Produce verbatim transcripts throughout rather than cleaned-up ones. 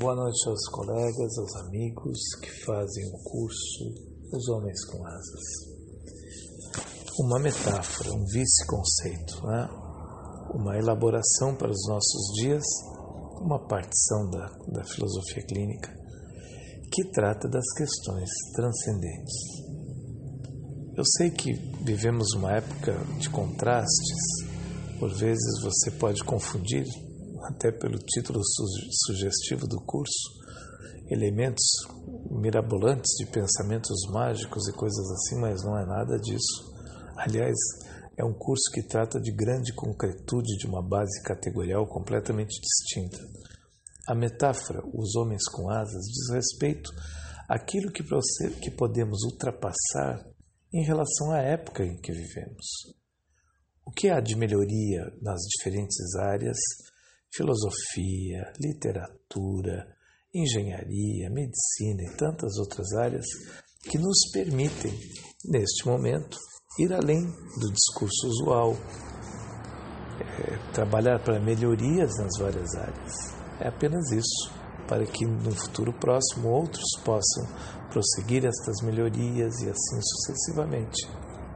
Boa noite aos colegas, aos amigos que fazem o curso Os Homens com Asas. Uma metáfora, um vice-conceito, né? Uma elaboração para os nossos dias, uma partição da, da filosofia clínica que trata das questões transcendentes. Eu sei que vivemos uma época de contrastes, por vezes você pode confundir, até pelo título sugestivo do curso, elementos mirabolantes de pensamentos mágicos e coisas assim, mas não é nada disso. Aliás, é um curso que trata de grande concretude de uma base categorial completamente distinta. A metáfora, os homens com asas, diz respeito àquilo que, que podemos ultrapassar em relação à época em que vivemos. O que há de melhoria nas diferentes áreas, filosofia, literatura, engenharia, medicina e tantas outras áreas que nos permitem, neste momento, ir além do discurso usual, é, trabalhar para melhorias nas várias áreas. É apenas isso, para que no futuro próximo outros possam prosseguir estas melhorias e assim sucessivamente.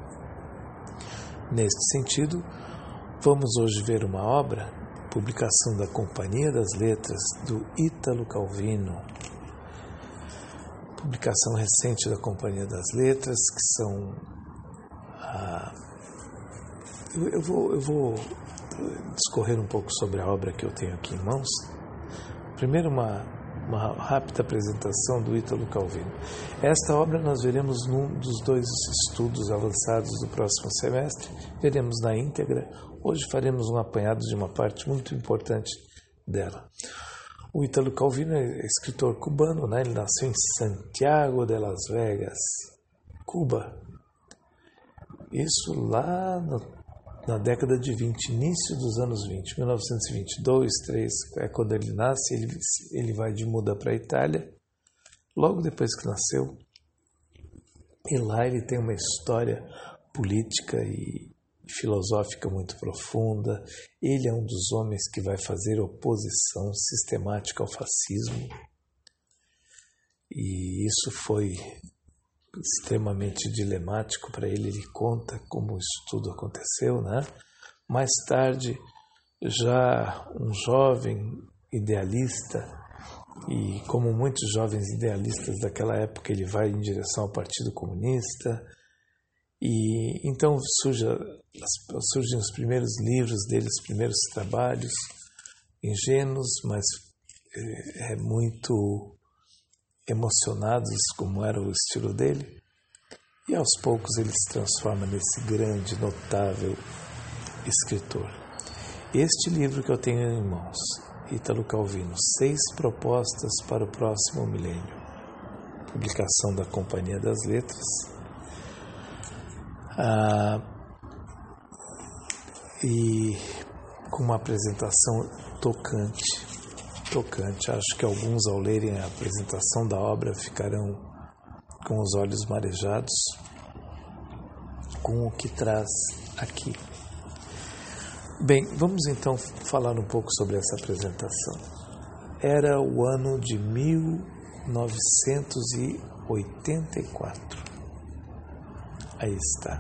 Neste sentido, vamos hoje ver uma obra, publicação da Companhia das Letras, do Ítalo Calvino. Publicação recente da Companhia das Letras, que são... Ah, eu, eu, vou, eu vou discorrer um pouco sobre a obra que eu tenho aqui em mãos. Primeiro, uma, uma rápida apresentação do Ítalo Calvino. Esta obra nós veremos num dos dois estudos avançados do próximo semestre, veremos na íntegra. Hoje faremos um apanhado de uma parte muito importante dela. O Ítalo Calvino é escritor cubano, né? Ele nasceu em Santiago de Las Vegas, Cuba. Isso lá no, na década de vinte, início dos anos vinte, mil novecentos e vinte e dois, três, é quando ele nasce. Ele, ele vai de muda para a Itália, logo depois que nasceu. E lá ele tem uma história política e filosófica muito profunda. Ele é um dos homens que vai fazer oposição sistemática ao fascismo, e isso foi extremamente dilemático para ele. Ele conta como isso tudo aconteceu, né? Mais tarde, já um jovem idealista, e como muitos jovens idealistas daquela época, ele vai em direção ao Partido Comunista. E então surge, surgem os primeiros livros dele, os primeiros trabalhos, ingênuos, mas é, muito emocionados, como era o estilo dele. E aos poucos ele se transforma nesse grande, notável escritor. Este livro que eu tenho em mãos, Ítalo Calvino, Seis Propostas para o Próximo Milênio, publicação da Companhia das Letras. Ah, e com uma apresentação tocante, tocante. Acho que alguns, ao lerem a apresentação da obra, ficarão com os olhos marejados com o que traz aqui. Bem, vamos então falar um pouco sobre essa apresentação. Era o ano de mil novecentos e oitenta e quatro. Aí está.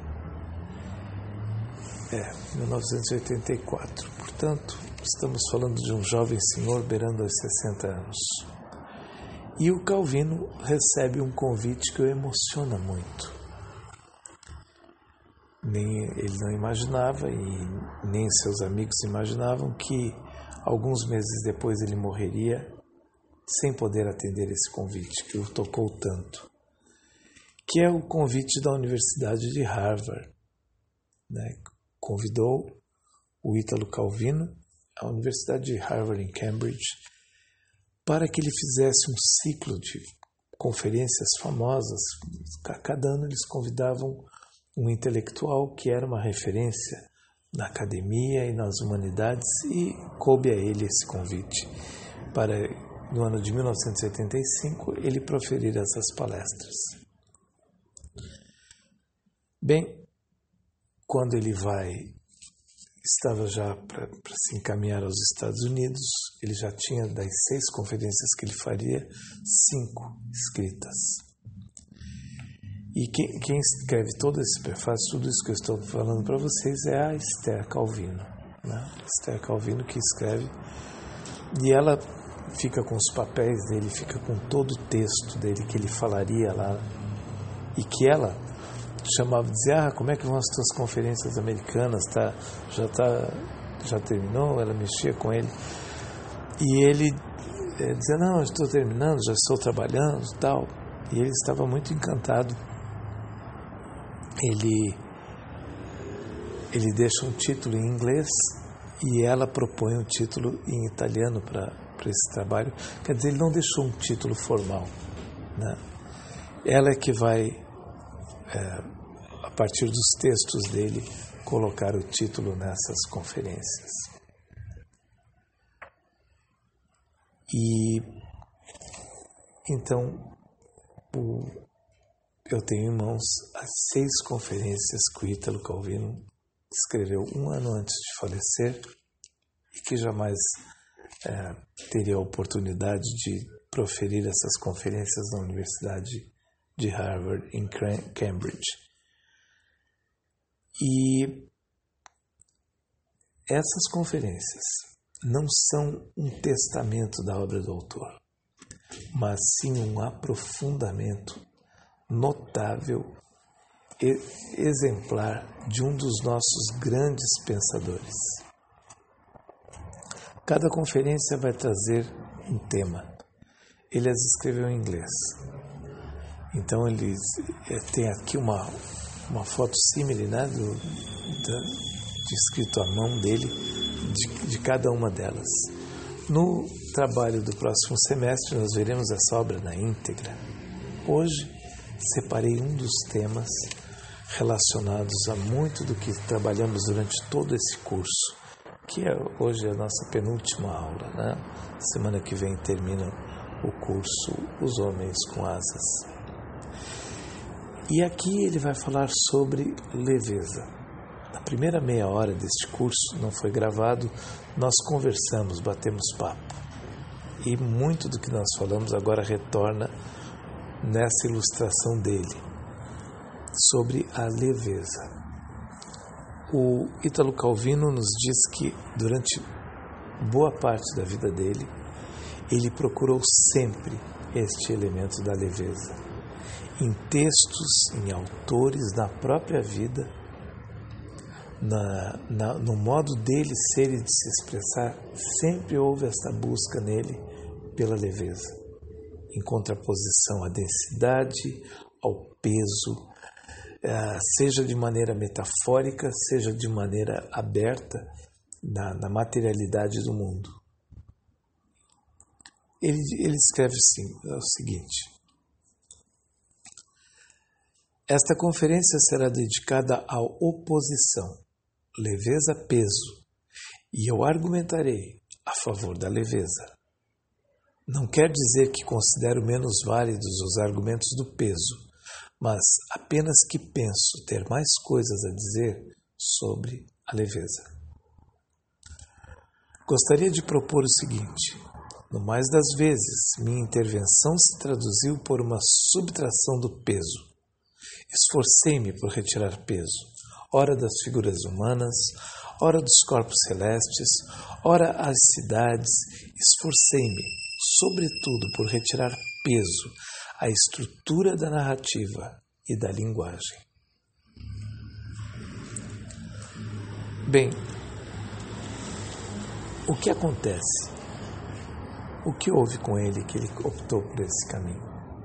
É, mil novecentos e oitenta e quatro. Portanto, estamos falando de um jovem senhor beirando aos sessenta anos. E o Calvino recebe um convite que o emociona muito. Nem ele não imaginava, e nem seus amigos imaginavam, que alguns meses depois ele morreria sem poder atender esse convite, que o tocou tanto, que é o convite da Universidade de Harvard, né? Convidou o Ítalo Calvino, a Universidade de Harvard em Cambridge, para que ele fizesse um ciclo de conferências famosas. A cada ano eles convidavam um intelectual que era uma referência na academia e nas humanidades, e coube a ele esse convite para, no ano de mil novecentos e oitenta e cinco, ele proferir essas palestras. Bem, quando ele vai estava já para se encaminhar aos Estados Unidos. Ele já tinha, das seis conferências que ele faria, cinco escritas. E quem, quem escreve todo esse prefácio, tudo isso que eu estou falando para vocês, é a Esther Calvino, né? Esther Calvino que escreve, e ela fica com os papéis dele, fica com todo o texto dele que ele falaria lá, e que ela chamava, dizia, ah, como é que vão as tuas conferências americanas, tá, já, tá, já terminou? Ela mexia com ele, e ele é, dizia, não, eu estou terminando, já estou trabalhando e tal, e ele estava muito encantado. Ele, ele deixa um título em inglês e ela propõe um título em italiano para esse trabalho. Quer dizer, ele não deixou um título formal, né? Ela é que vai, é, a partir dos textos dele, colocar o título nessas conferências. E então o eu tenho em mãos as seis conferências que o Ítalo Calvino escreveu um ano antes de falecer e que jamais é, teria a oportunidade de proferir essas conferências na Universidade de Harvard, em Cambridge. E essas conferências não são um testamento da obra do autor, mas sim um aprofundamento notável e exemplar de um dos nossos grandes pensadores. Cada conferência vai trazer um tema. Ele as escreveu em inglês. Então ele tem aqui uma, uma foto símile, né, do, da, de escrito à mão dele, de, de cada uma delas. No trabalho do próximo semestre nós veremos essa obra na íntegra. Hoje separei um dos temas relacionados a muito do que trabalhamos durante todo esse curso, que é hoje a nossa penúltima aula, né? Semana que vem termina o curso Os Homens com Asas. E aqui ele vai falar sobre leveza. Na primeira meia hora deste curso, não foi gravado, nós conversamos, batemos papo. E muito do que nós falamos agora retorna nessa ilustração dele, sobre a leveza. O Ítalo Calvino nos diz que, durante boa parte da vida dele, ele procurou sempre este elemento da leveza. Em textos, em autores, na própria vida, na, na, no modo dele ser e de se expressar, sempre houve esta busca nele pela leveza, em contraposição à densidade, ao peso, seja de maneira metafórica, seja de maneira aberta na, na materialidade do mundo. Ele, ele escreve assim, é o seguinte: esta conferência será dedicada à oposição, leveza-peso, e eu argumentarei a favor da leveza. Não quer dizer que considero menos válidos os argumentos do peso, mas apenas que penso ter mais coisas a dizer sobre a leveza. Gostaria de propor o seguinte: no mais das vezes, minha intervenção se traduziu por uma subtração do peso. Esforcei-me por retirar peso, ora das figuras humanas, ora dos corpos celestes, ora as cidades. Esforcei-me, sobretudo, por retirar peso à estrutura da narrativa e da linguagem. Bem, o que acontece? O que houve com ele que ele optou por esse caminho?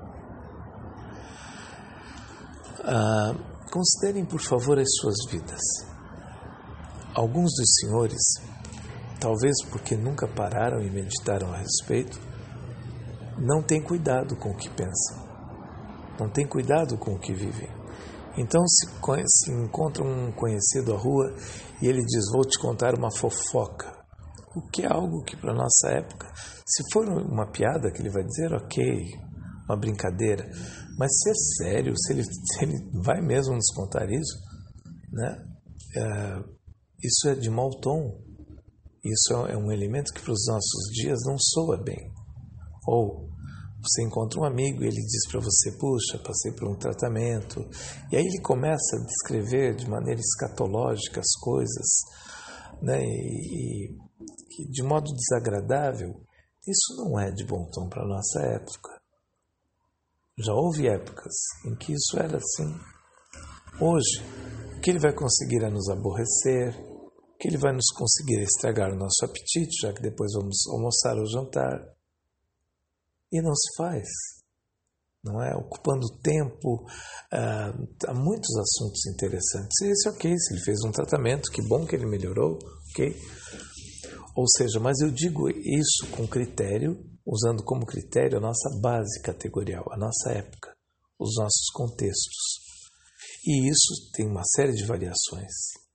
Ah, considerem, por favor, as suas vidas. Alguns dos senhores, talvez porque nunca pararam e meditaram a respeito, não têm cuidado com o que pensam, não têm cuidado com o que vivem. Então, se, se encontram um conhecido à rua e ele diz: vou te contar uma fofoca, o que é algo que, para a nossa época, se for uma piada que ele vai dizer, ok, uma brincadeira, mas se é sério, se ele, se ele vai mesmo nos contar isso, né? É, Isso é de mau tom. Isso é um elemento que para os nossos dias não soa bem. Ou você encontra um amigo e ele diz para você, puxa, passei por um tratamento. E aí ele começa a descrever de maneira escatológica as coisas, né? E, e de modo desagradável. Isso não é de bom tom para a nossa época. Já houve épocas em que isso era assim. Hoje, o que ele vai conseguir é nos aborrecer, o que ele vai nos conseguir é estragar o nosso apetite, já que depois vamos almoçar ou jantar. E não se faz. Não é? Ocupando tempo, ah, há muitos assuntos interessantes. Esse ok, se ele fez um tratamento, que bom que ele melhorou, ok? Ou seja, mas eu digo isso com critério, usando como critério a nossa base categorial, a nossa época, os nossos contextos. E isso tem uma série de variações.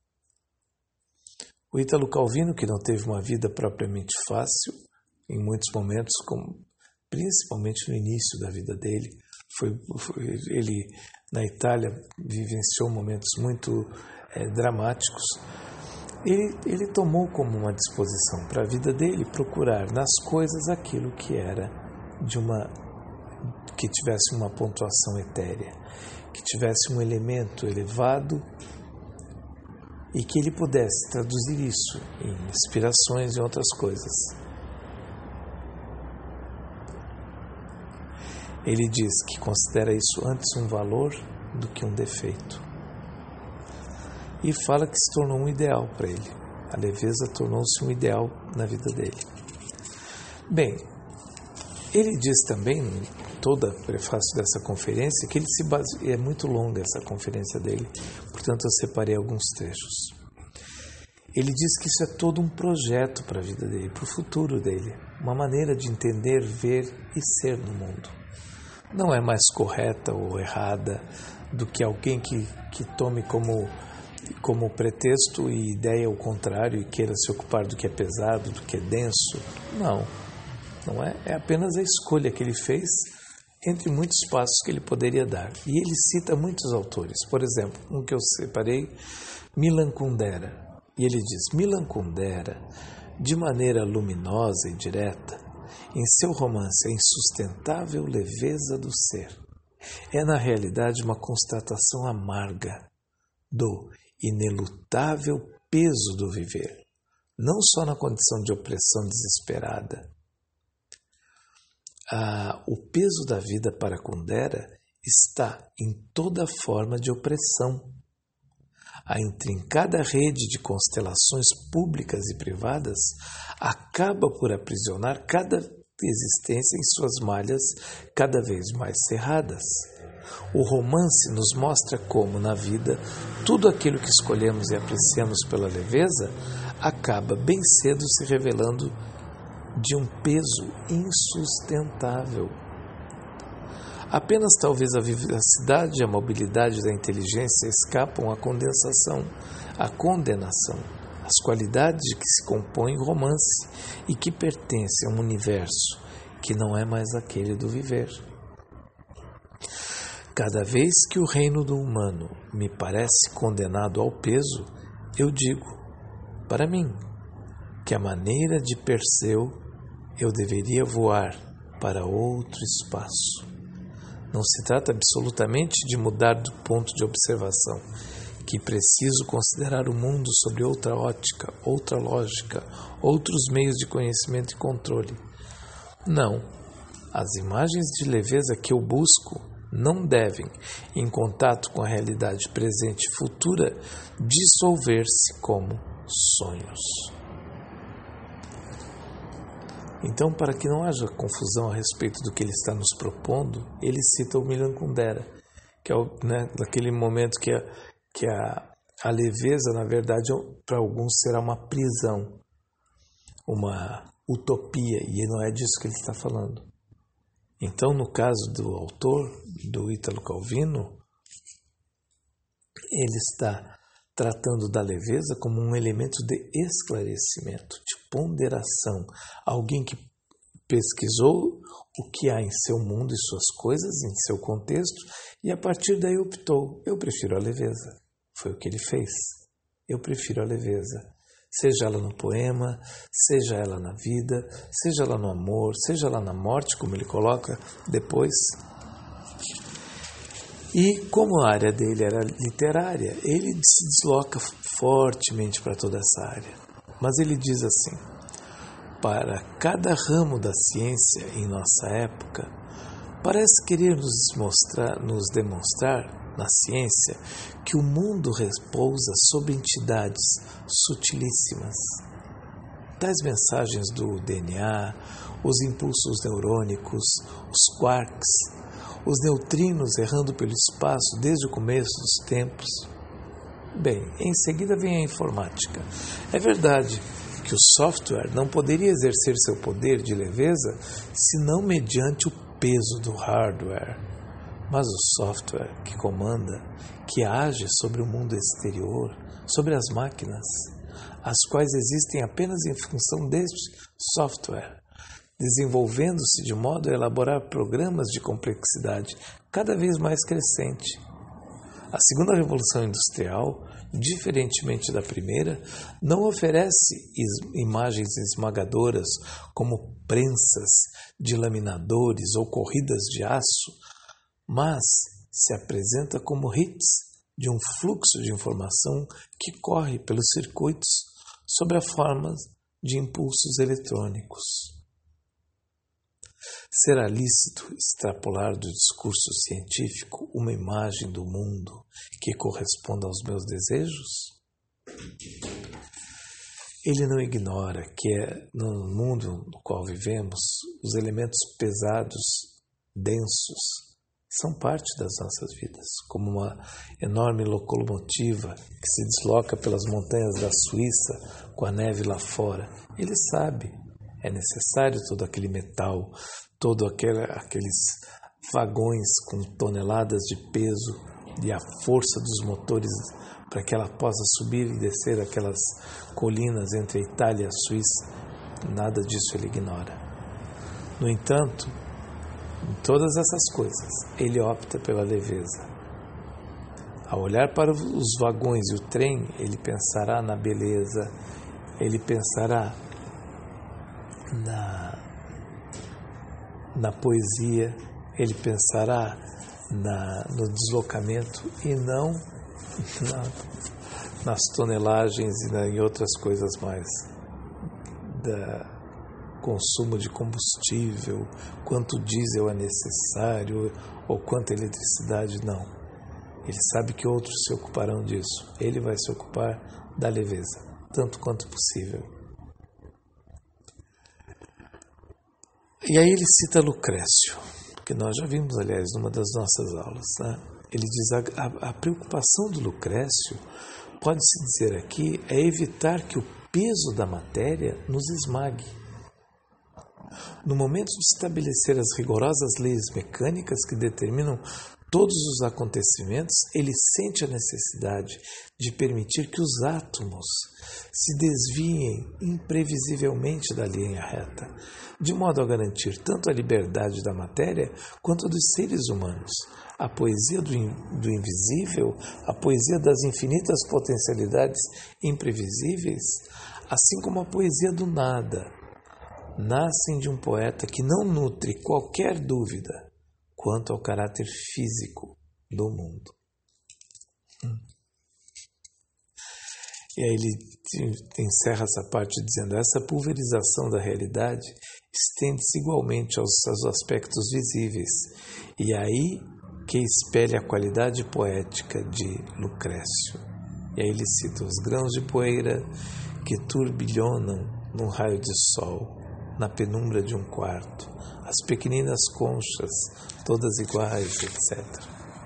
O Ítalo Calvino, que não teve uma vida propriamente fácil, em muitos momentos, como, principalmente no início da vida dele, foi, foi, ele na Itália vivenciou momentos muito é, dramáticos. Ele, ele tomou como uma disposição para a vida dele procurar nas coisas aquilo que era de uma que tivesse uma pontuação etérea, que tivesse um elemento elevado e que ele pudesse traduzir isso em inspirações e outras coisas. Ele diz que considera isso antes um valor do que um defeito. E fala que se tornou um ideal para ele. A leveza tornou-se um ideal na vida dele. Bem, ele diz também, em todo o prefácio dessa conferência, que ele se base... é muito longa essa conferência dele, portanto eu separei alguns trechos. Ele diz que isso é todo um projeto para a vida dele, para o futuro dele, uma maneira de entender, ver e ser no mundo. Não é mais correta ou errada do que alguém que, que tome como... como pretexto e ideia o contrário e queira se ocupar do que é pesado, do que é denso. Não, não é. É apenas a escolha que ele fez entre muitos passos que ele poderia dar. E ele cita muitos autores. Por exemplo, um que eu separei, Milan Kundera. E ele diz, Milan Kundera, de maneira luminosa e direta, em seu romance A Insustentável Leveza do Ser, é na realidade uma constatação amarga do inelutável peso do viver, não só na condição de opressão desesperada. Ah, o peso da vida para Kundera está em toda forma de opressão. A intrincada rede de constelações públicas e privadas acaba por aprisionar cada existência em suas malhas cada vez mais cerradas. O romance nos mostra como, na vida, tudo aquilo que escolhemos e apreciamos pela leveza acaba bem cedo se revelando de um peso insustentável. Apenas talvez a vivacidade e a mobilidade da inteligência escapam à condensação, à condenação, as qualidades de que se compõe o romance e que pertence a um universo que não é mais aquele do viver. Cada vez que o reino do humano me parece condenado ao peso, eu digo, para mim, que a maneira de Perseu eu deveria voar para outro espaço. Não se trata absolutamente de mudar do ponto de observação, que preciso considerar o mundo sobre outra ótica, outra lógica, outros meios de conhecimento e controle. Não, as imagens de leveza que eu busco não devem, em contato com a realidade presente e futura, dissolver-se como sonhos. Então, para que não haja confusão a respeito do que ele está nos propondo, ele cita o Milan Kundera, que é o, né, daquele momento que, a, que a, a leveza, na verdade, para alguns será uma prisão, uma utopia, e não é disso que ele está falando. Então, no caso do autor, do Ítalo Calvino, ele está tratando da leveza como um elemento de esclarecimento, de ponderação. Alguém que pesquisou o que há em seu mundo e suas coisas, em seu contexto, e a partir daí optou, eu prefiro a leveza. Foi o que ele fez. eu prefiro a leveza. Seja ela no poema, seja ela na vida, seja ela no amor, seja ela na morte, como ele coloca depois. E como a área dele era literária, ele se desloca fortemente para toda essa área. Mas ele diz assim: para cada ramo da ciência em nossa época, parece querer nos, mostrar, nos demonstrar, na ciência, que o mundo repousa sobre entidades sutilíssimas. Tais mensagens do D N A, os impulsos neurônicos, os quarks, os neutrinos errando pelo espaço desde o começo dos tempos. Bem, em seguida vem a informática. É verdade que o software não poderia exercer seu poder de leveza senão mediante o peso do hardware. Mas o software que comanda, que age sobre o mundo exterior, sobre as máquinas, as quais existem apenas em função deste software, desenvolvendo-se de modo a elaborar programas de complexidade cada vez mais crescente. A segunda revolução industrial, diferentemente da primeira, não oferece imagens esmagadoras como prensas de laminadores ou corridas de aço, mas se apresenta como hits de um fluxo de informação que corre pelos circuitos sob a forma de impulsos eletrônicos. Será lícito extrapolar do discurso científico uma imagem do mundo que corresponda aos meus desejos? Ele não ignora que é no mundo no qual vivemos, os elementos pesados, densos, são parte das nossas vidas, como uma enorme locomotiva que se desloca pelas montanhas da Suíça com a neve lá fora. Ele sabe, é necessário todo aquele metal, todos aqueles vagões com toneladas de peso e a força dos motores para que ela possa subir e descer aquelas colinas entre a Itália e a Suíça. Nada disso ele ignora. No entanto, em todas essas coisas, ele opta pela leveza. Ao olhar para os vagões e o trem, ele pensará na beleza, ele pensará na, na poesia, ele pensará na, no deslocamento e não na, nas tonelagens e na, em outras coisas mais da consumo de combustível, quanto diesel é necessário ou quanta eletricidade. Não. Ele sabe que outros se ocuparão disso. Ele vai se ocupar da leveza, tanto quanto possível. E aí ele cita Lucrécio, que nós já vimos, aliás, numa das nossas aulas, né? Ele diz a, a, a preocupação do Lucrécio, pode-se dizer aqui, é evitar que o peso da matéria nos esmague. No momento de estabelecer as rigorosas leis mecânicas que determinam todos os acontecimentos, ele sente a necessidade de permitir que os átomos se desviem imprevisivelmente da linha reta, de modo a garantir tanto a liberdade da matéria quanto a dos seres humanos, a poesia do, in, do invisível, a poesia das infinitas potencialidades imprevisíveis, assim como a poesia do nada, nascem de um poeta que não nutre qualquer dúvida quanto ao caráter físico do mundo. Hum. E aí ele encerra essa parte dizendo: essa pulverização da realidade estende-se igualmente aos, aos aspectos visíveis, e aí que espelha a qualidade poética de Lucrécio. E aí ele cita os grãos de poeira que turbilhonam num raio de sol, na penumbra de um quarto, as pequeninas conchas, todas iguais, etcétera.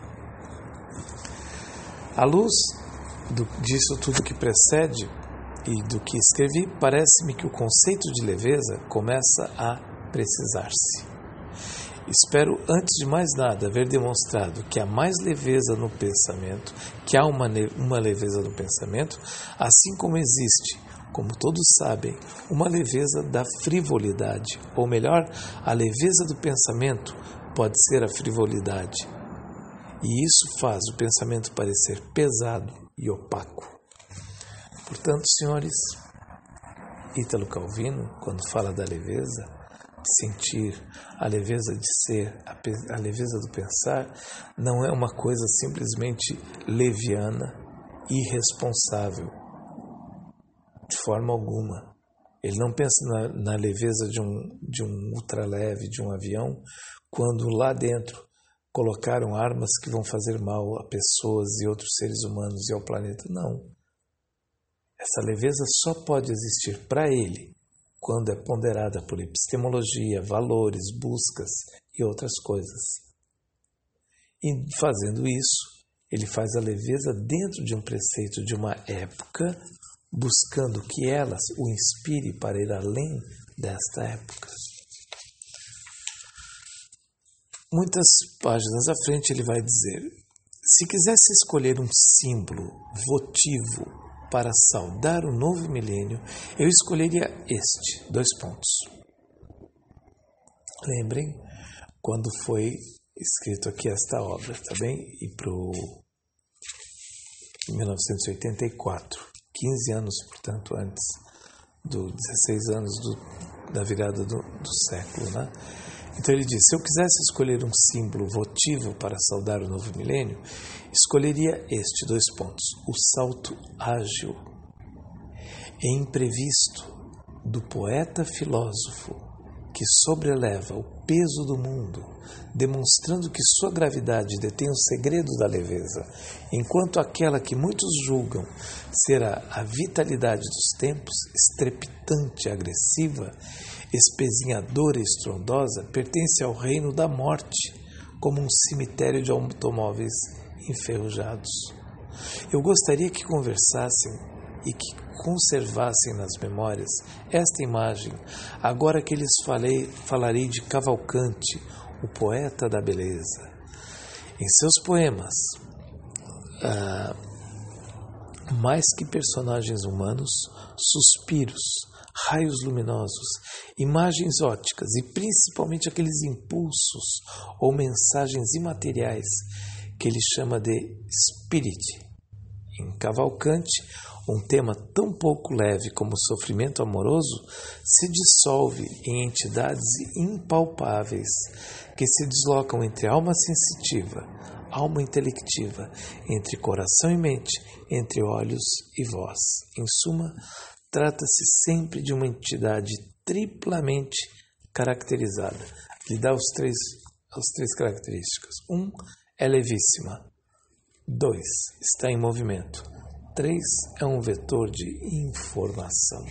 À luz do, disso tudo que precede e do que escrevi, parece-me que o conceito de leveza começa a precisar-se. Espero, antes de mais nada, haver demonstrado que há mais leveza no pensamento, que há uma, uma leveza no pensamento, assim como existe, como todos sabem, uma leveza da frivolidade, ou melhor, a leveza do pensamento pode ser a frivolidade. E isso faz o pensamento parecer pesado e opaco. Portanto, senhores, Ítalo Calvino, quando fala da leveza, de sentir, a leveza de ser, a leveza do pensar, não é uma coisa simplesmente leviana, irresponsável, de forma alguma. Ele não pensa na, na leveza de um, de um ultraleve, de um avião, quando lá dentro colocaram armas que vão fazer mal a pessoas e outros seres humanos e ao planeta. Não. Essa leveza só pode existir para ele quando é ponderada por epistemologia, valores, buscas e outras coisas. E fazendo isso, ele faz a leveza dentro de um preceito de uma época, buscando que ela o inspire para ir além desta época. Muitas páginas à frente ele vai dizer: se quisesse escolher um símbolo votivo para saudar o novo milênio, eu escolheria este, dois pontos. Lembrem quando foi escrito aqui esta obra, tá bem? E para o mil novecentos e oitenta e quatro, quinze anos, portanto, antes dos dezesseis anos do, da virada do, do século, né? Então ele diz: se eu quisesse escolher um símbolo votivo para saudar o novo milênio, escolheria este, dois pontos, o salto ágil e imprevisto do poeta-filósofo que sobreleva o peso do mundo, demonstrando que sua gravidade detém o segredo da leveza, enquanto aquela que muitos julgam ser a vitalidade dos tempos, estrepitante, agressiva, espezinhadora e estrondosa, pertence ao reino da morte, como um cemitério de automóveis enferrujados. Eu gostaria que conversassem e que conservassem nas memórias esta imagem, agora que lhes falei, falarei de Cavalcante, o poeta da beleza. Em seus poemas, ah, mais que personagens humanos, suspiros, raios luminosos, imagens óticas e principalmente aqueles impulsos ou mensagens imateriais que ele chama de spirit. Em Cavalcante, um tema tão pouco leve como o sofrimento amoroso se dissolve em entidades impalpáveis que se deslocam entre alma sensitiva, alma intelectiva, entre coração e mente, entre olhos e voz. Em suma, trata-se sempre de uma entidade triplamente caracterizada. Lhe dá os três, as três características. Um, é levíssima. Dois, está em movimento. Três, é um vetor de informação.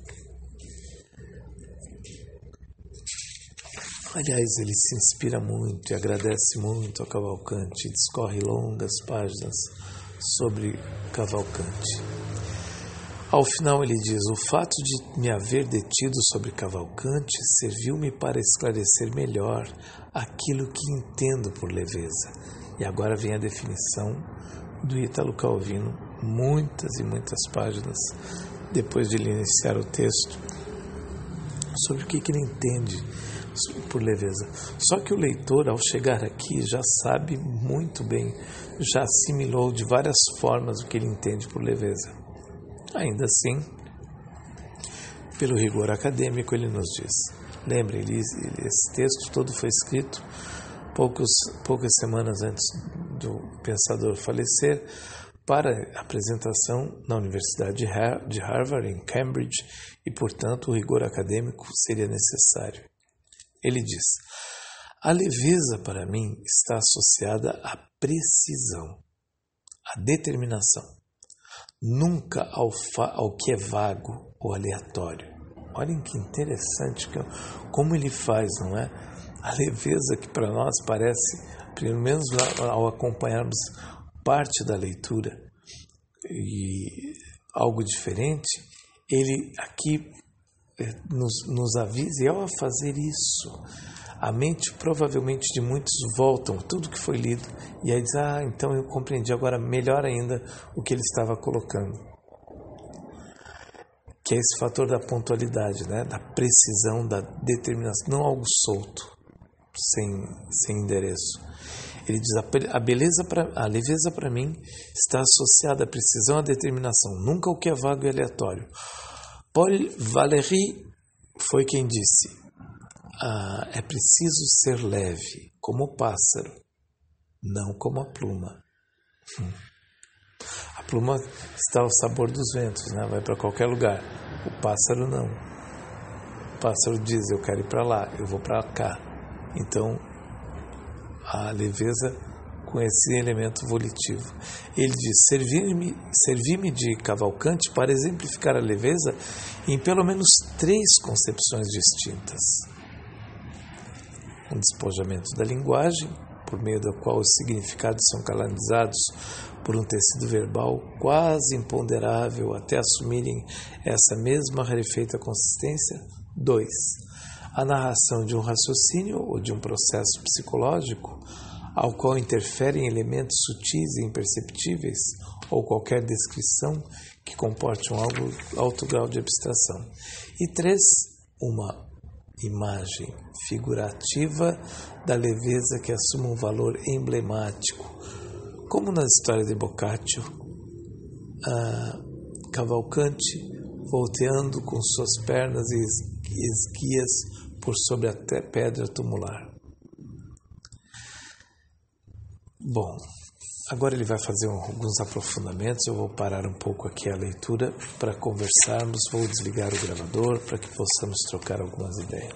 Aliás, ele se inspira muito e agradece muito a Cavalcante e discorre longas páginas sobre Cavalcante. Ao final ele diz: o fato de me haver detido sobre Cavalcante serviu-me para esclarecer melhor aquilo que entendo por leveza. E agora vem a definição do Ítalo Calvino, muitas e muitas páginas depois de ele iniciar o texto, sobre o que, que ele entende por leveza. Só que o leitor, ao chegar aqui, já sabe muito bem, já assimilou de várias formas o que ele entende por leveza. Ainda assim, pelo rigor acadêmico, ele nos diz. Lembre, ele, esse texto todo foi escrito poucos, poucas semanas antes do pensador falecer, para apresentação na Universidade de Harvard, em Cambridge, e, portanto, o rigor acadêmico seria necessário. Ele diz: a leveza, para mim, está associada à precisão, à determinação, nunca ao, fa- ao que é vago ou aleatório. Olhem que interessante como ele faz, não é? A leveza que para nós parece, pelo menos ao acompanharmos parte da leitura e algo diferente, ele aqui nos, nos avisa, e ao fazer isso, a mente provavelmente de muitos voltam tudo que foi lido e aí diz: ah, então eu compreendi agora melhor ainda o que ele estava colocando, que é esse fator da pontualidade, né? Da precisão, da determinação, não algo solto, sem, sem endereço. Ele diz, a beleza, pra, a leveza para mim está associada à precisão e à determinação, nunca o que é vago e aleatório. Paul Valéry foi quem disse, ah, é preciso ser leve, como o pássaro, não como a pluma. Hum. A pluma está ao sabor dos ventos, né? Vai para qualquer lugar. O pássaro não. O pássaro diz, eu quero ir para lá, eu vou para cá. Então, a leveza com esse elemento volitivo. Ele diz, servir-me servir-me de Cavalcante para exemplificar a leveza em pelo menos três concepções distintas. Um despojamento da linguagem, por meio da qual os significados são canalizados por um tecido verbal quase imponderável até assumirem essa mesma rarefeita consistência. Dois. A narração de um raciocínio ou de um processo psicológico ao qual interferem elementos sutis e imperceptíveis ou qualquer descrição que comporte um alto grau de abstração. E três. Uma imagem figurativa da leveza que assume um valor emblemático, como na história de Boccaccio, a Cavalcante volteando com suas pernas esguias por sobre a pedra tumular. Bom, agora ele vai fazer alguns aprofundamentos, eu vou parar um pouco aqui a leitura para conversarmos, vou desligar o gravador para que possamos trocar algumas ideias.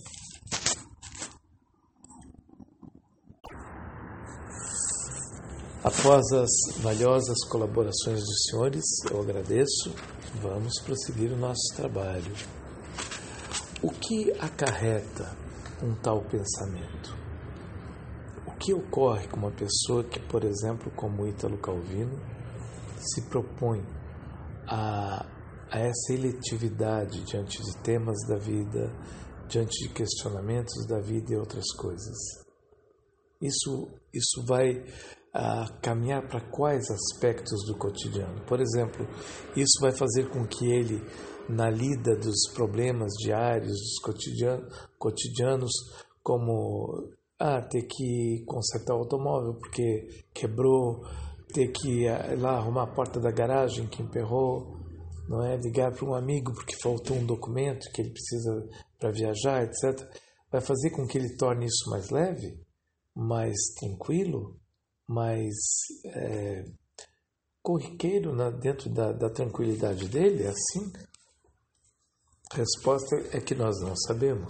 Após as valiosas colaborações dos senhores, eu agradeço, vamos prosseguir o nosso trabalho. O que acarreta um tal pensamento? O que ocorre com uma pessoa que, por exemplo, como Ítalo Calvino, se propõe a, a essa eletividade diante de temas da vida, diante de questionamentos da vida e outras coisas? Isso, isso vai a, caminhar para quais aspectos do cotidiano? Por exemplo, isso vai fazer com que ele, na lida dos problemas diários, dos cotidianos, cotidianos como ah, ter que consertar o automóvel porque quebrou, ter que ir lá arrumar a porta da garagem que emperrou, não é? Ligar para um amigo porque faltou um documento que ele precisa para viajar, etcétera. Vai fazer com que ele torne isso mais leve, mais tranquilo, mais é, corriqueiro na, dentro da, da tranquilidade dele, é assim? A resposta é que nós não sabemos.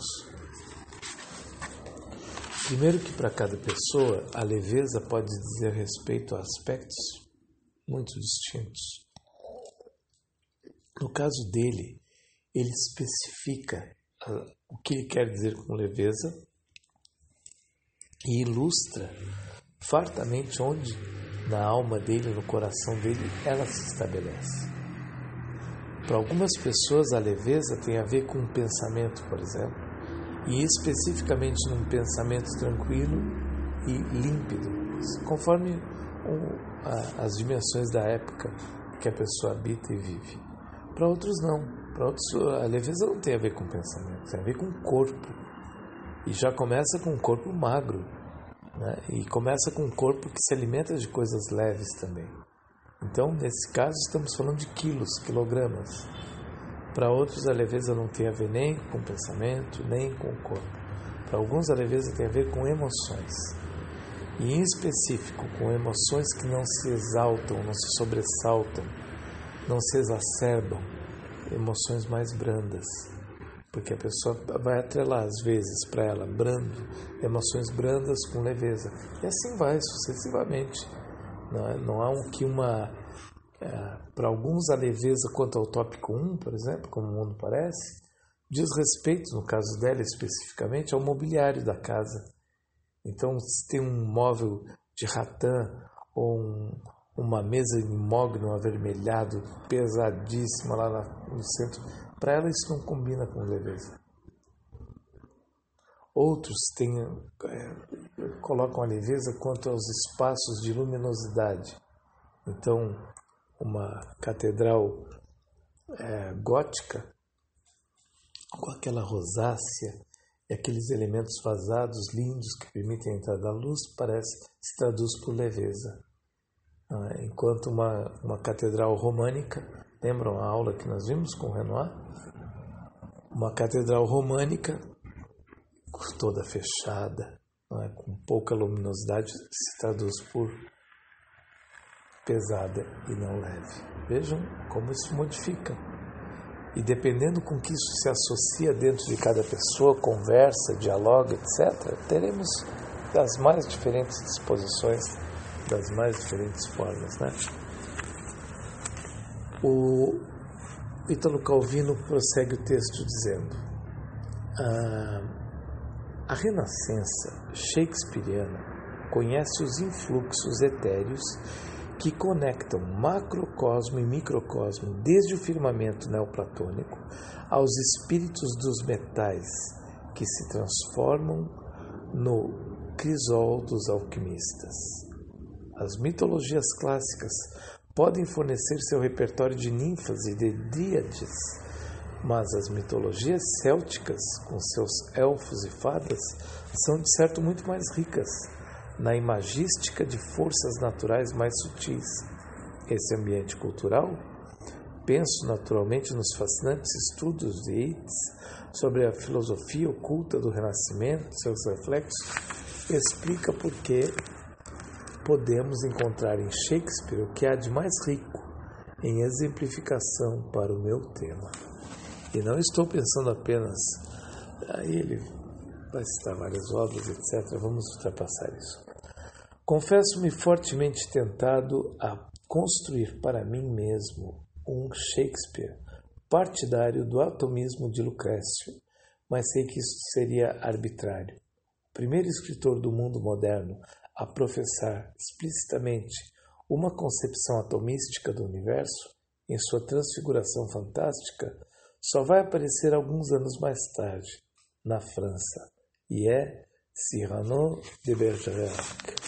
Primeiro que para cada pessoa, a leveza pode dizer respeito a aspectos muito distintos. No caso dele, ele especifica uh, o que ele quer dizer com leveza e ilustra fartamente onde na alma dele, no coração dele, ela se estabelece. Para algumas pessoas, a leveza tem a ver com um pensamento, por exemplo, e especificamente num pensamento tranquilo e límpido, conforme o, a, as dimensões da época que a pessoa habita e vive. Para outros não, para outros a leveza não tem a ver com pensamento, tem a ver com o corpo, e já começa com um corpo magro, né? E começa com um corpo que se alimenta de coisas leves também. Então, nesse caso, estamos falando de quilos, quilogramas. Para outros, a leveza não tem a ver nem com o pensamento, nem com o corpo. Para alguns, a leveza tem a ver com emoções. E, em específico, com emoções que não se exaltam, não se sobressaltam, não se exacerbam. Emoções mais brandas. Porque a pessoa vai atrelar, às vezes, para ela, brando, emoções brandas com leveza. E assim vai, sucessivamente. Não, é? Não há um, que uma... É, para alguns, a leveza quanto ao tópico um, por exemplo, como o mundo parece, diz respeito, no caso dela especificamente, ao mobiliário da casa. Então, se tem um móvel de ratã ou um, uma mesa de mogno avermelhado, pesadíssima lá na, no centro, para ela isso não combina com leveza. Outros têm, é, colocam a leveza quanto aos espaços de luminosidade. Então, uma catedral é, gótica, com aquela rosácea E aqueles elementos vazados, lindos, que permitem a entrada da luz, parece, se traduz por leveza. Enquanto uma, uma catedral românica, lembram a aula que nós vimos com o Renoir? Uma catedral românica, toda fechada, é? Com pouca luminosidade, se traduz por pesada e não leve. Vejam como isso modifica. E dependendo com que isso se associa dentro de cada pessoa, conversa, dialoga, etcétera, teremos das mais diferentes disposições, das mais diferentes formas, né? O Ítalo Calvino prossegue o texto dizendo: a, a renascença shakespeariana conhece os influxos etéreos que conectam macrocosmo e microcosmo desde o firmamento neoplatônico aos espíritos dos metais que se transformam no crisol dos alquimistas. As mitologias clássicas podem fornecer seu repertório de ninfas e de dríades, mas as mitologias célticas, com seus elfos e fadas, são de certo muito mais ricas na imagística de forças naturais mais sutis. Esse ambiente cultural, penso naturalmente nos fascinantes estudos de Yeats sobre a filosofia oculta do Renascimento, seus reflexos, explica por que podemos encontrar em Shakespeare o que há de mais rico em exemplificação para o meu tema. E não estou pensando apenas, aí ele vai citar várias obras, etcétera. Vamos ultrapassar isso. Confesso-me fortemente tentado a construir para mim mesmo um Shakespeare partidário do atomismo de Lucrécio, mas sei que isso seria arbitrário. O primeiro escritor do mundo moderno a professar explicitamente uma concepção atomística do universo, em sua transfiguração fantástica, só vai aparecer alguns anos mais tarde, na França, e é Cyrano de Bergerac.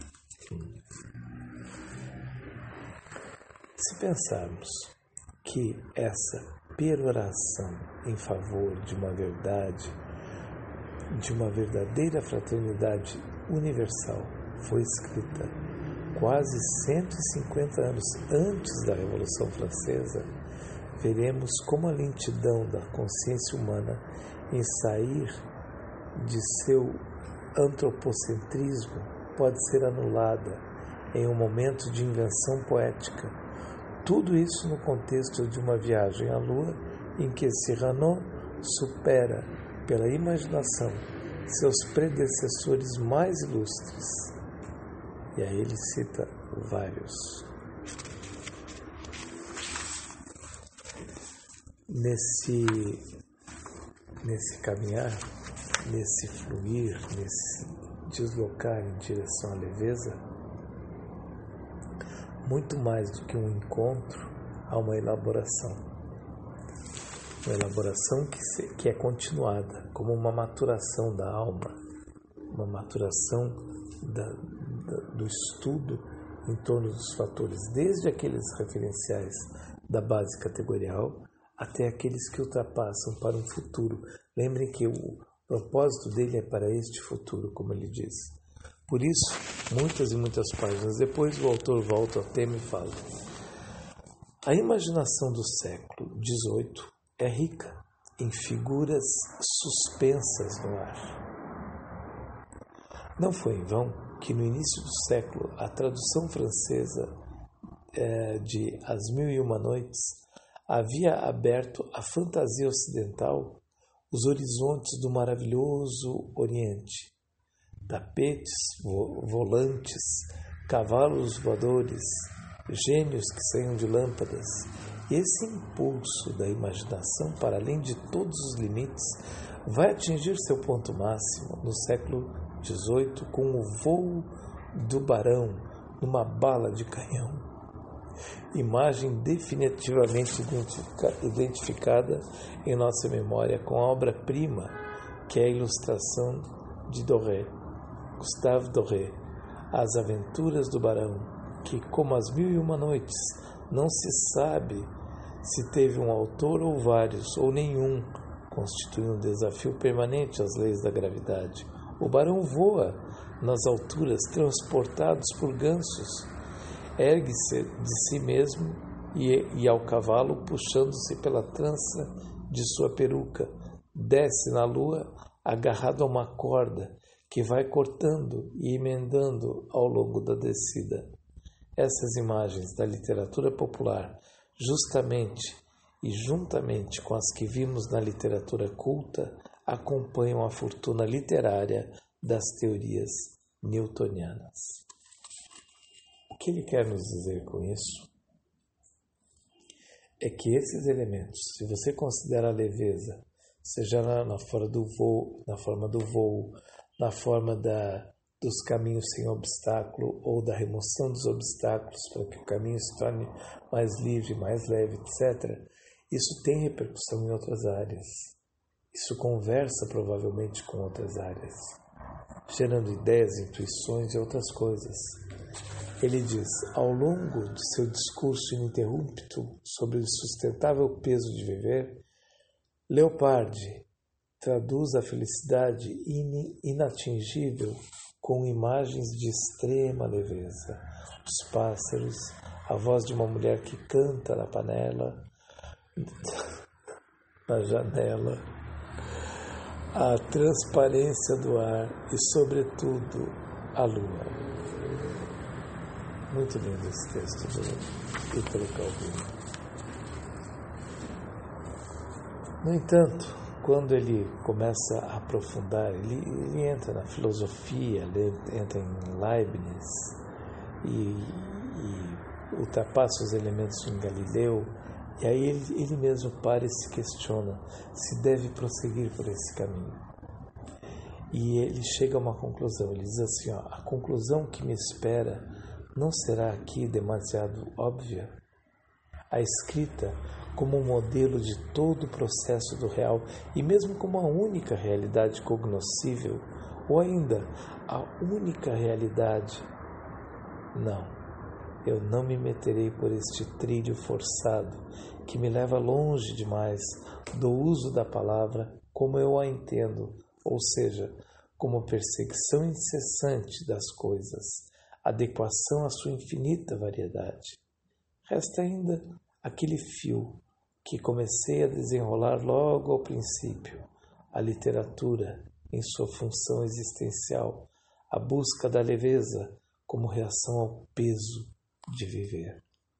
Se pensarmos que essa peroração em favor de uma verdade, de uma verdadeira fraternidade universal, foi escrita quase cento e cinquenta anos antes da Revolução Francesa, veremos como a lentidão da consciência humana em sair de seu antropocentrismo pode ser anulada em um momento de invenção poética. Tudo isso no contexto de uma viagem à Lua em que Cyrano supera pela imaginação seus predecessores mais ilustres. E aí ele cita vários. Nesse, nesse caminhar, nesse fluir, nesse deslocar em direção à leveza, muito mais do que um encontro, há uma elaboração. Uma elaboração que, se, que é continuada, como uma maturação da alma, uma maturação da, da, do estudo em torno dos fatores, desde aqueles referenciais da base categorial até aqueles que ultrapassam para um futuro. Lembrem que o propósito dele é para este futuro, como ele diz. Por isso, muitas e muitas páginas depois, o autor volta ao tema e fala: a imaginação do século dezoito é rica em figuras suspensas no ar. Não foi em vão que no início do século a tradução francesa é, de As Mil e Uma Noites havia aberto à fantasia ocidental os horizontes do maravilhoso Oriente. Tapetes volantes, cavalos voadores, gênios que saíam de lâmpadas. Esse impulso da imaginação para além de todos os limites vai atingir seu ponto máximo no século dezoito com o voo do barão numa bala de canhão. Imagem definitivamente identificada em nossa memória com a obra-prima que é a ilustração de Doré, Gustave Doré, As Aventuras do Barão, que, como As Mil e Uma Noites, não se sabe se teve um autor ou vários, ou nenhum, constitui um desafio permanente às leis da gravidade. O barão voa nas alturas, transportados por gansos. Ergue-se de si mesmo e, e ao cavalo, puxando-se pela trança de sua peruca. Desce na lua, agarrado a uma corda, que vai cortando e emendando ao longo da descida. Essas imagens da literatura popular, justamente e juntamente com as que vimos na literatura culta, acompanham a fortuna literária das teorias newtonianas. O que ele quer nos dizer com isso é que esses elementos, se você considera a leveza, seja na, na, forma do voo, na forma do voo, na forma da, dos caminhos sem obstáculo ou da remoção dos obstáculos para que o caminho se torne mais livre, mais leve, etcétera, isso tem repercussão em outras áreas. Isso conversa provavelmente com outras áreas, gerando ideias, intuições e outras coisas. Ele diz, ao longo de seu discurso ininterrupto sobre o sustentável peso de viver, Leopardi traduz a felicidade in, inatingível com imagens de extrema leveza. Os pássaros, a voz de uma mulher que canta na panela, na janela, a transparência do ar e, sobretudo, a lua. Muito lindo esse texto do Ítalo Calvino. No entanto, quando ele começa a aprofundar, ele, ele entra na filosofia, ele entra em Leibniz e, e ultrapassa os elementos em Galileu, e aí ele, ele mesmo para e se questiona se deve prosseguir por esse caminho. E ele chega a uma conclusão, ele diz assim, ó, a conclusão que me espera não será aqui demasiado óbvia? A escrita como um modelo de todo o processo do real e mesmo como a única realidade cognoscível, ou ainda a única realidade? Não, eu não me meterei por este trilho forçado que me leva longe demais do uso da palavra como eu a entendo, ou seja, como perseguição incessante das coisas, adequação à sua infinita variedade. Resta ainda aquele fio que comecei a desenrolar logo ao princípio, a literatura em sua função existencial, a busca da leveza como reação ao peso de viver.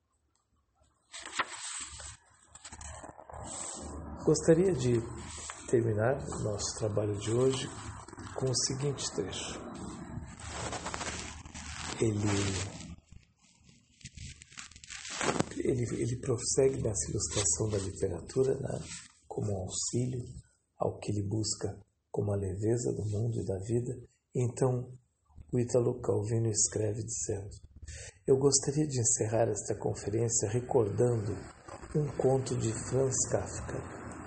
Gostaria de terminar nosso trabalho de hoje com o seguinte trecho. Ele Ele, ele prossegue nessa ilustração da literatura, né, como um auxílio ao que ele busca como a leveza do mundo e da vida. Então, o Ítalo Calvino escreve dizendo: eu gostaria de encerrar esta conferência recordando um conto de Franz Kafka.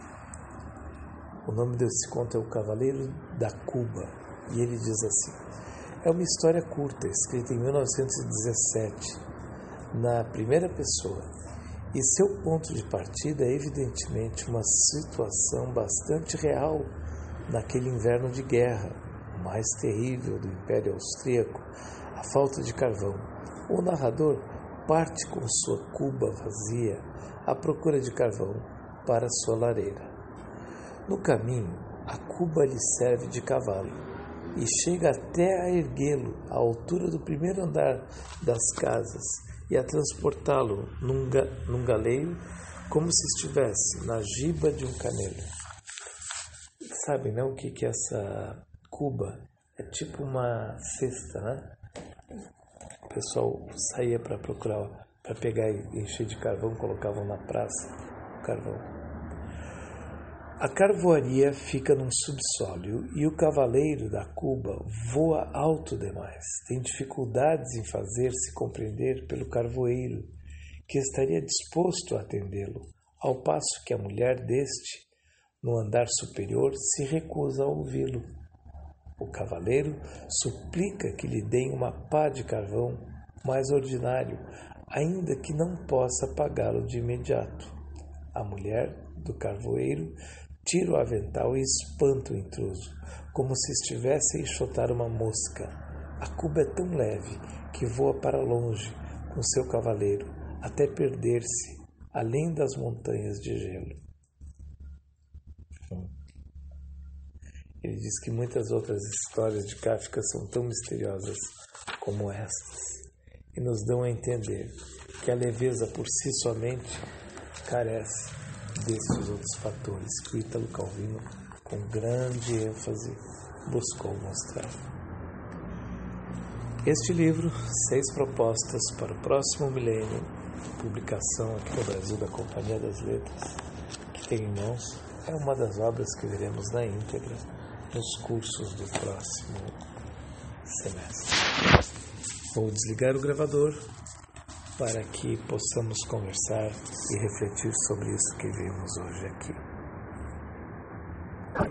O nome desse conto é O Cavaleiro da Cuba, e ele diz assim: é uma história curta, escrita em mil novecentos e dezessete, na primeira pessoa, e seu ponto de partida é evidentemente uma situação bastante real naquele inverno de guerra, o mais terrível do Império Austríaco, a falta de carvão. O narrador parte com sua cuba vazia à procura de carvão para sua lareira. No caminho, a cuba lhe serve de cavalo e chega até a erguê-lo à altura do primeiro andar das casas e a transportá-lo num, ga, num galeio como se estivesse na giba de um camelo. Sabem, né, o que que é essa cuba? É tipo uma cesta, né? O pessoal saía para procurar, para pegar e encher de carvão, colocavam na praça o carvão. A carvoaria fica num subsolo e o cavaleiro da cuba voa alto demais. Tem dificuldades em fazer-se compreender pelo carvoeiro, que estaria disposto a atendê-lo, ao passo que a mulher deste, no andar superior, se recusa a ouvi-lo. O cavaleiro suplica que lhe deem uma pá de carvão mais ordinário, ainda que não possa pagá-lo de imediato. A mulher do carvoeiro tira o avental e espanta o intruso, como se estivesse a enxotar uma mosca. A cuba é tão leve que voa para longe com seu cavaleiro, até perder-se além das montanhas de gelo. Ele diz que muitas outras histórias de Kafka são tão misteriosas como estas e nos dão a entender que a leveza por si somente carece destes outros fatores que o Ítalo Calvino, com grande ênfase, buscou mostrar. Este livro, Seis Propostas para o Próximo Milênio, publicação aqui no Brasil da Companhia das Letras, que tem em mãos, é uma das obras que veremos na íntegra nos cursos do próximo semestre. Vou desligar o gravador para que possamos conversar e refletir sobre isso que vimos hoje aqui.